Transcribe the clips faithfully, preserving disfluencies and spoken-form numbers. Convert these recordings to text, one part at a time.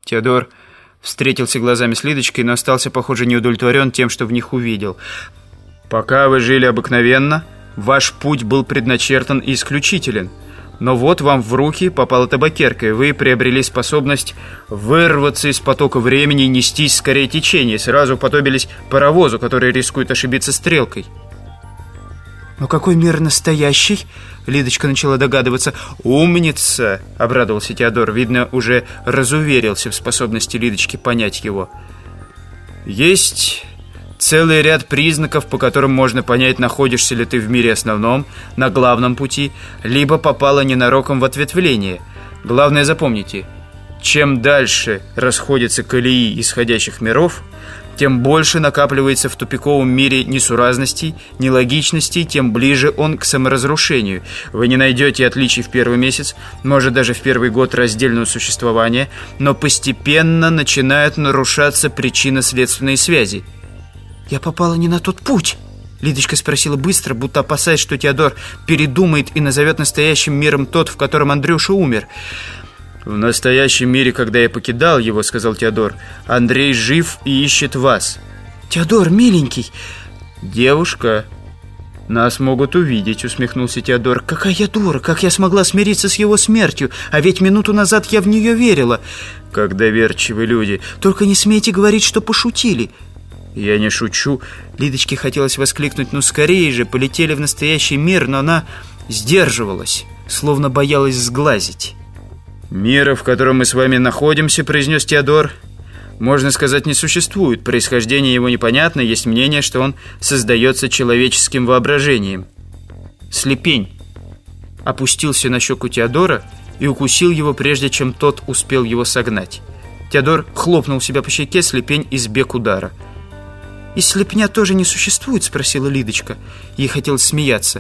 Теодор встретился глазами с Лидочкой, но остался, похоже, не удовлетворен тем, что в них увидел. «Пока вы жили обыкновенно, ваш путь был предначертан и исключителен. Но вот вам в руки попала табакерка, и вы приобрели способность вырваться из потока времени и нестись скорее течения. Сразу уподобились паровозу, который рискует ошибиться стрелкой». «Но какой мир настоящий?» Лидочка начала догадываться. «Умница!» — обрадовался Теодор. Видно, уже разуверился в способности Лидочки понять его. «Есть целый ряд признаков, по которым можно понять, находишься ли ты в мире основном, на главном пути, либо попала ненароком в ответвление. Главное, запомните, чем дальше расходятся колеи исходящих миров, тем больше накапливается в тупиковом мире несуразностей, нелогичностей, тем ближе он к саморазрушению. Вы не найдете отличий в первый месяц, может даже в первый год раздельного существования, но постепенно начинают нарушаться причинно-следственные связи». «Я попала не на тот путь?» Лидочка спросила быстро, будто опасаясь, что Теодор передумает и назовет настоящим миром тот, в котором Андрюша умер. «В настоящем мире, когда я покидал его, — сказал Теодор, — Андрей жив и ищет вас». «Теодор, миленький!» «Девушка, нас могут увидеть», — усмехнулся Теодор. «Какая я дура! Как я смогла смириться с его смертью? А ведь минуту назад я в нее верила». «Как доверчивы люди!» «Только не смейте говорить, что пошутили». «Я не шучу». Лидочке хотелось воскликнуть: «Ну скорее же, полетели в настоящий мир», но она сдерживалась, словно боялась сглазить. «Мира, в котором мы с вами находимся, — произнес Теодор, — можно сказать, не существует. Происхождение его непонятно. Есть мнение, что он создается человеческим воображением». Слепень опустился на щеку Теодора и укусил его, прежде чем тот успел его согнать. Теодор хлопнул себя по щеке, слепень избег удара. «И слепня тоже не существует?» — спросила Лидочка. Ей хотелось смеяться.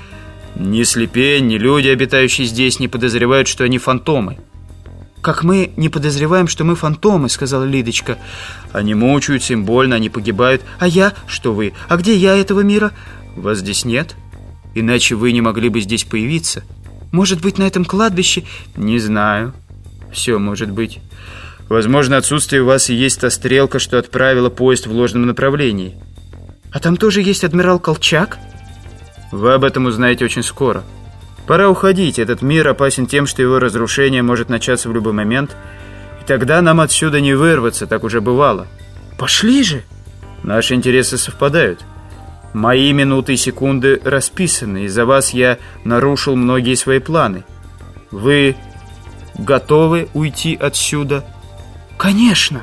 «Ни слепень, ни люди, обитающие здесь, не подозревают, что они фантомы». «Как мы не подозреваем, что мы фантомы?» — сказала Лидочка. «Они мучаются, им больно, они погибают». «А я? Что вы? А где я этого мира?» «Вас здесь нет? Иначе вы не могли бы здесь появиться». «Может быть, на этом кладбище?» «Не знаю. Все может быть. Возможно, отсутствие у вас и есть та стрелка, что отправила поезд в ложном направлении». «А там тоже есть адмирал Колчак?» «Вы об этом узнаете очень скоро. Пора уходить. Этот мир опасен тем, что его разрушение может начаться в любой момент. И тогда нам отсюда не вырваться, так уже бывало». «Пошли же!» «Наши интересы совпадают. Мои минуты и секунды расписаны. Из-за вас я нарушил многие свои планы. Вы готовы уйти отсюда?» «Конечно!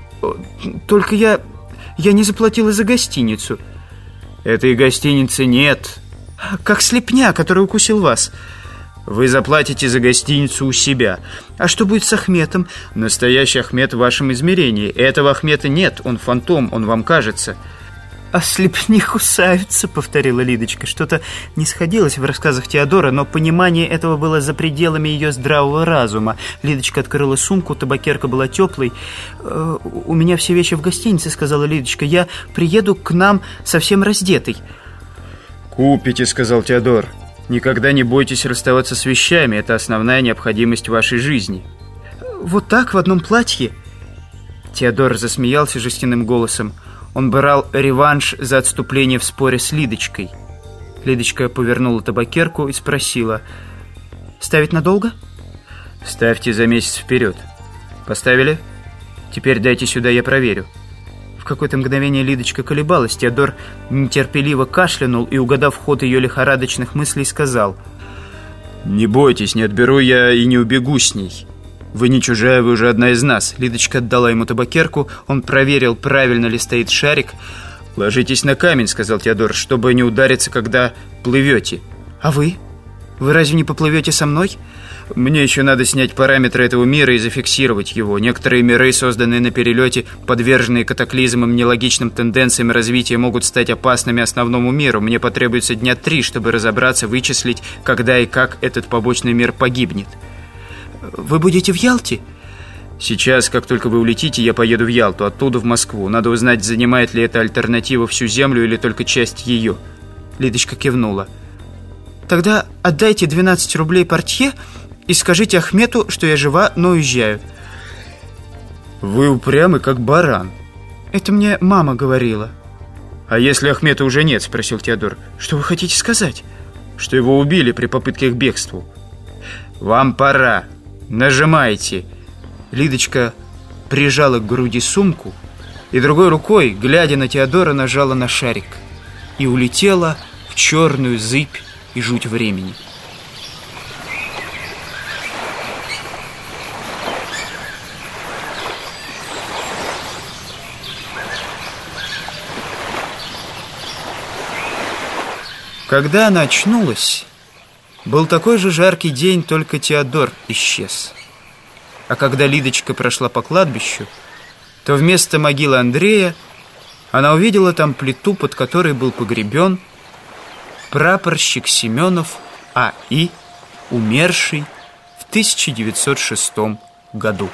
Только я... я не заплатила за гостиницу». «Этой гостиницы нет». «Как слепня, который укусил вас». «Вы заплатите за гостиницу у себя». «А что будет с Ахметом?» «Настоящий Ахмет в вашем измерении. Этого Ахмета нет, он фантом, он вам кажется». «А слепни кусаются», — повторила Лидочка. Что-то не сходилось в рассказах Теодора, но понимание этого было за пределами ее здравого разума. Лидочка открыла сумку, табакерка была теплой. «Э, «У меня все вещи в гостинице», — сказала Лидочка. «Я приеду к нам совсем раздетой». «Купите», — сказал Теодор. «Никогда не бойтесь расставаться с вещами. Это основная необходимость вашей жизни». «Вот так, в одном платье?» Теодор засмеялся жестяным голосом. Он брал реванш за отступление в споре с Лидочкой. Лидочка повернула табакерку и спросила: «Ставить надолго?» «Ставьте за месяц вперед». «Поставили? Теперь дайте сюда, я проверю». В какое-то мгновение Лидочка колебалась. Теодор нетерпеливо кашлянул и, угадав ход ее лихорадочных мыслей, сказал: «Не бойтесь, не отберу я и не убегу с ней. Вы не чужая, вы уже одна из нас». Лидочка отдала ему табакерку. Он проверил, правильно ли стоит шарик. «Ложитесь на камень», — сказал Теодор, — «чтобы не удариться, когда плывете». «А вы? Вы разве не поплывете со мной?» «Мне еще надо снять параметры этого мира и зафиксировать его. Некоторые миры, созданные на перелете, подверженные катаклизмам, нелогичным тенденциям развития, могут стать опасными основному миру. Мне потребуется дня три, чтобы разобраться, вычислить, когда и как этот побочный мир погибнет». «Вы будете в Ялте?» «Сейчас, как только вы улетите, я поеду в Ялту, оттуда в Москву. Надо узнать, занимает ли эта альтернатива всю Землю или только часть ее». Лидочка кивнула. «Тогда отдайте двенадцать рублей портье и скажите Ахмету, что я жива, но уезжаю». Вы упрямы, как баран. Это мне мама говорила. А если Ахмета уже нет, спросил Теодор. Что вы хотите сказать? Что его убили при попытке к бегству. Вам пора. Нажимайте. Лидочка прижала к груди сумку и другой рукой, глядя на Теодора, нажала на шарик и улетела в черную зыбь и жуть времени. Когда она очнулась, был такой же жаркий день, только Теодор исчез. А когда Лидочка прошла по кладбищу, то вместо могилы Андрея она увидела там плиту, под которой был погребен прапорщик Семенов А И, умерший в тысяча девятьсот шестом году.